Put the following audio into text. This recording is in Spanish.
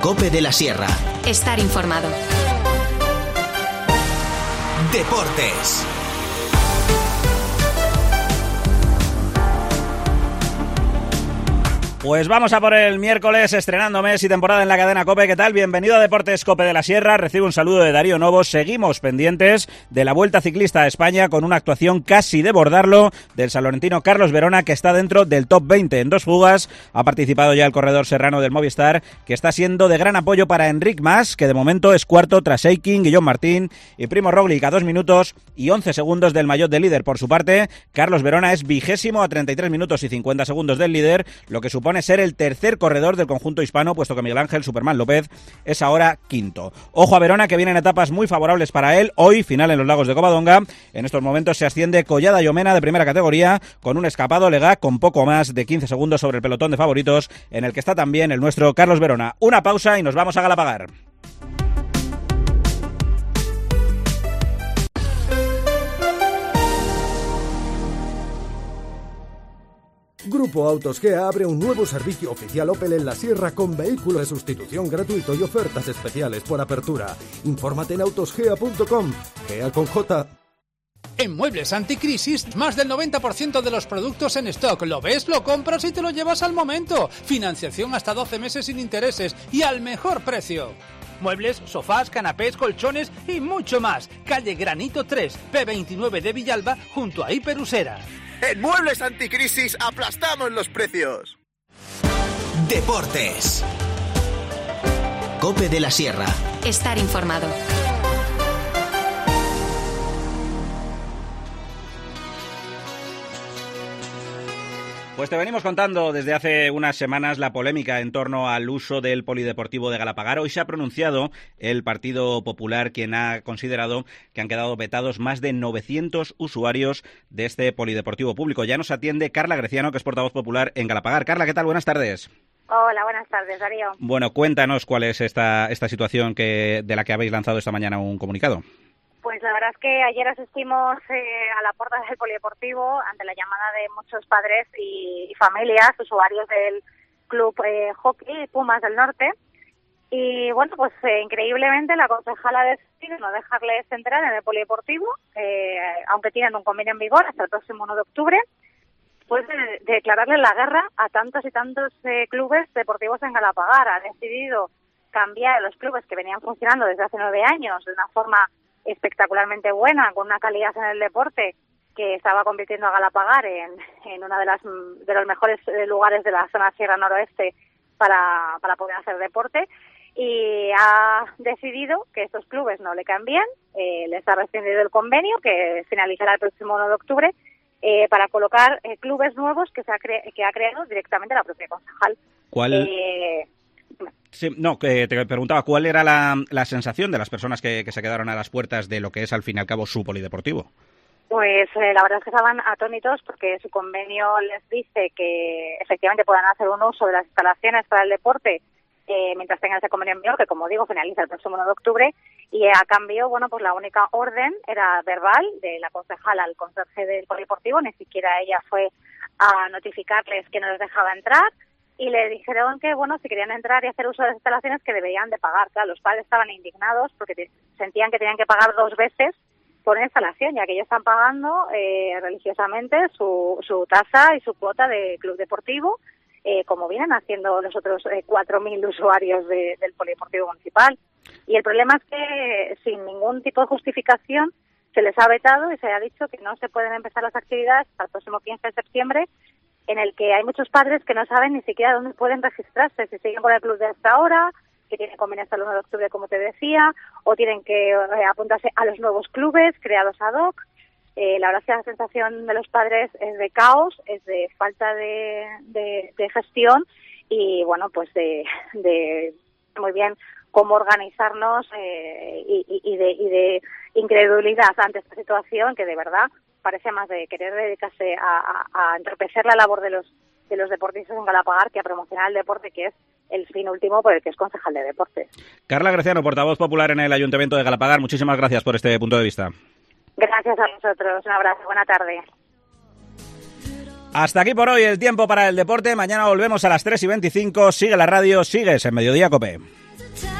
COPE de la Sierra. Estar informado. Deportes. Pues vamos a por el miércoles, estrenando mes y temporada en la cadena COPE. ¿Qué tal? Bienvenido a Deportes COPE de la Sierra. Recibe un saludo de Darío Novo. Seguimos pendientes de la Vuelta Ciclista a España con una actuación casi de bordarlo del salorentino Carlos Verona, que está dentro del top 20 en 2 fugas. Ha participado ya el corredor serrano del Movistar, que está siendo de gran apoyo para Enric Mas, que de momento es cuarto tras Eiking, Guillaume Martín y Primo Roglic a 2 minutos y 11 segundos del maillot de líder. Por su parte, Carlos Verona es 20º a 33 minutos y 50 segundos del líder, lo que supone ser el tercer corredor del conjunto hispano, puesto que Miguel Ángel Superman López es ahora quinto. Ojo a Verona, que vienen etapas muy favorables para él. Hoy, final en los Lagos de Covadonga. En estos momentos se asciende Collada y Omena de primera categoría, con un escapado Legá con poco más de 15 segundos sobre el pelotón de favoritos, en el que está también el nuestro Carlos Verona. Una pausa y nos vamos a Galapagar. Grupo Autos Gea abre un nuevo servicio oficial Opel en la Sierra con vehículo de sustitución gratuito y ofertas especiales por apertura. Infórmate en autosgea.com. Gea con J. En Muebles Anticrisis, más del 90% de los productos en stock. ¿Lo ves? Lo compras y te lo llevas al momento. Financiación hasta 12 meses sin intereses y al mejor precio. Muebles, sofás, canapés, colchones y mucho más. Calle Granito 3, P29 de Villalba, junto a Hiperusera. En Muebles Anticrisis aplastamos los precios. Deportes. COPE de la Sierra. Estar informado. Pues te venimos contando desde hace unas semanas la polémica en torno al uso del polideportivo de Galapagar. Hoy se ha pronunciado el Partido Popular, quien ha considerado que han quedado vetados más de 900 usuarios de este polideportivo público. Ya nos atiende Carla Greciano, que es portavoz popular en Galapagar. Carla, ¿qué tal? Buenas tardes. Hola, buenas tardes, Darío. Bueno, cuéntanos cuál es esta situación de la que habéis lanzado esta mañana un comunicado. Pues la verdad es que ayer asistimos a la puerta del polideportivo ante la llamada de muchos padres y familias, usuarios del club hockey Pumas del Norte. Y bueno, pues increíblemente la concejala decide no dejarles entrar en el polideportivo, aunque tienen un convenio en vigor hasta el próximo 1 de octubre, pues de declararle la guerra a tantos y tantos clubes deportivos en Galapagar. Ha decidido cambiar los clubes que venían funcionando desde hace 9 años de una forma espectacularmente buena, con una calidad en el deporte que estaba convirtiendo a Galapagar en una de los mejores lugares de la zona Sierra Noroeste para poder hacer deporte, y ha decidido que estos clubes no le cambien, les ha rescindido el convenio que finalizará el próximo 1 de octubre, para colocar clubes nuevos que ha creado directamente la propia concejal. ¿Cuál? Sí, no, que te preguntaba cuál era la sensación de las personas que se quedaron a las puertas de lo que es al fin y al cabo su polideportivo. Pues la verdad es que estaban atónitos porque su convenio les dice que efectivamente puedan hacer un uso de las instalaciones para el deporte mientras tengan ese convenio en vigor, que como digo finaliza el próximo 1 de octubre, y a cambio, bueno, pues la única orden era verbal de la concejala al conserje del polideportivo, ni siquiera ella fue a notificarles que no les dejaba entrar. Y le dijeron que, bueno, si querían entrar y hacer uso de las instalaciones, que deberían de pagar. Claro, los padres estaban indignados porque sentían que tenían que pagar 2 veces por una instalación, ya que ellos están pagando religiosamente su tasa y su cuota de club deportivo, como vienen haciendo los otros 4.000 usuarios del polideportivo municipal. Y el problema es que, sin ningún tipo de justificación, se les ha vetado y se ha dicho que no se pueden empezar las actividades hasta el próximo 15 de septiembre, en el que hay muchos padres que no saben ni siquiera dónde pueden registrarse, si siguen con el club de hasta ahora, que tienen convenio hasta el 1 de octubre, como te decía, o tienen que apuntarse a los nuevos clubes creados ad hoc. La verdad es que la sensación de los padres es de caos, es de falta de gestión y, bueno, pues de muy bien cómo organizarnos y de incredulidad ante esta situación que de verdad parece más de querer dedicarse a entorpecer la labor de los deportistas en Galapagar que a promocionar el deporte, que es el fin último por el que es concejal de deportes. Carla Greciano, portavoz popular en el Ayuntamiento de Galapagar, muchísimas gracias por este punto de vista. Gracias a vosotros, un abrazo, buena tarde. Hasta aquí por hoy el tiempo para el deporte. Mañana volvemos a las 3:25. Sigue la radio, sigues en Mediodía Cope.